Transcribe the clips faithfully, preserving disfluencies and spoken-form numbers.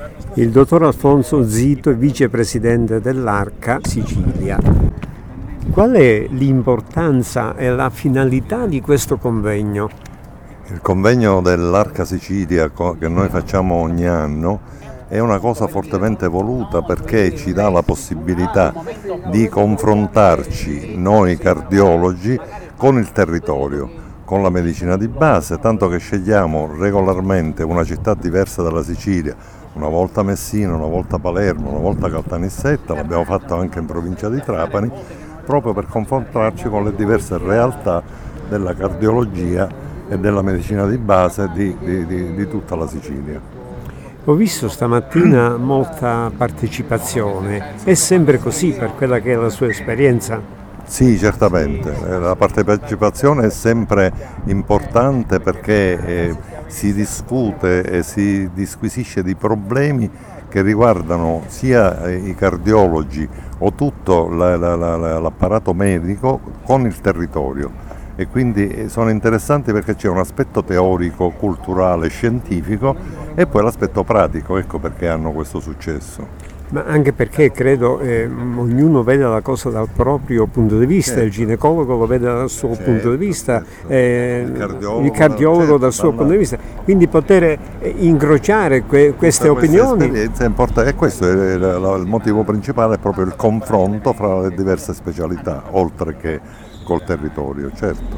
Il dottor Alfonso Zito, vicepresidente dell'Arca Sicilia. Qual è l'importanza e la finalità di questo convegno? Il convegno dell'Arca Sicilia che noi facciamo ogni anno è una cosa fortemente voluta perché ci dà la possibilità di confrontarci noi cardiologi con il territorio, con la medicina di base, tanto che scegliamo regolarmente una città diversa dalla Sicilia, una volta Messina, una volta Palermo, una volta Caltanissetta, l'abbiamo fatto anche in provincia di Trapani, proprio per confrontarci con le diverse realtà della cardiologia e della medicina di base di, di, di, di tutta la Sicilia. Ho visto stamattina molta partecipazione, è sempre così per quella che è la sua esperienza? Sì, certamente, la partecipazione è sempre importante perché eh, si discute e si disquisisce di problemi che riguardano sia i cardiologi o tutto la, la, la, l'apparato medico con il territorio e quindi sono interessanti perché c'è un aspetto teorico, culturale, scientifico e poi l'aspetto pratico, ecco perché hanno questo successo. Ma anche perché credo eh, ognuno vede la cosa dal proprio punto di vista, certo. Il ginecologo lo vede dal suo certo, punto di vista, certo. eh, il cardiologo, il cardiologo certo, dal suo punto di vista, quindi poter eh, incrociare que- queste opinioni. È importante e questo è il, il motivo principale, è proprio il confronto fra le diverse specialità, oltre che col territorio, certo.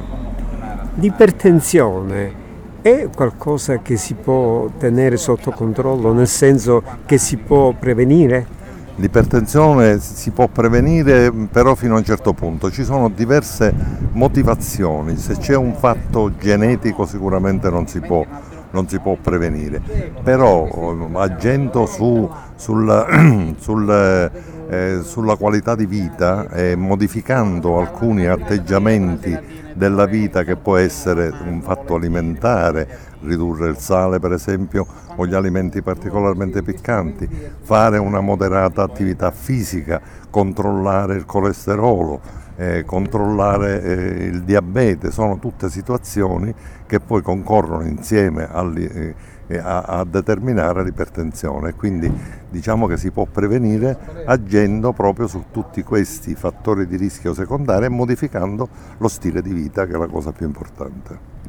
L'ipertensione è qualcosa che si può tenere sotto controllo, nel senso che si può prevenire? L'ipertensione si può prevenire però fino a un certo punto, ci sono diverse motivazioni, se c'è un fatto genetico sicuramente non si può, non si può prevenire, però agendo su, sul, sul, eh, sulla qualità di vita e modificando alcuni atteggiamenti della vita che può essere un fatto alimentare, ridurre il sale per esempio o gli alimenti particolarmente piccanti, fare una moderata attività fisica, controllare il colesterolo, eh, controllare eh, il diabete, sono tutte situazioni che poi concorrono insieme alli, eh, a, a determinare l'ipertensione, quindi diciamo che si può prevenire agendo proprio su tutti questi fattori di rischio secondari e modificando lo stile di vita, che è la cosa più importante.